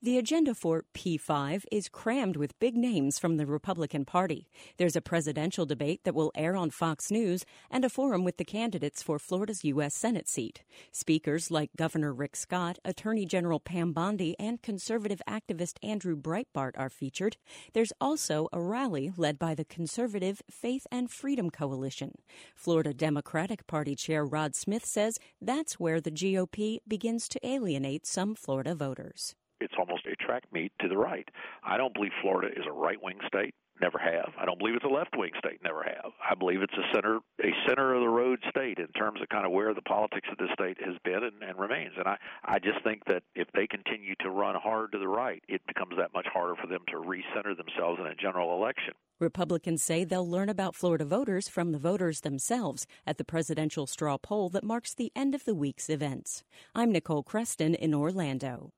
The agenda for P5 is crammed with big names from the Republican Party. There's a presidential debate that will air on Fox News and a forum with the candidates for Florida's U.S. Senate seat. Speakers like Governor Rick Scott, Attorney General Pam Bondi, and conservative activist Andrew Breitbart are featured. There's also a rally led by the conservative Faith and Freedom Coalition. Florida Democratic Party Chair Rod Smith says that's where the GOP begins to alienate some Florida voters. It's almost a track meet to the right. I don't believe Florida is a right-wing state, never have. I don't believe it's a left-wing state, never have. I believe it's a center-of-the-road state in terms of kind of where the politics of this state has been and remains. And I just think that if they continue to run hard to the right, it becomes that much harder for them to recenter themselves in a general election. Republicans say they'll learn about Florida voters from the voters themselves at the presidential straw poll that marks the end of the week's events. I'm Nicole Creston in Orlando.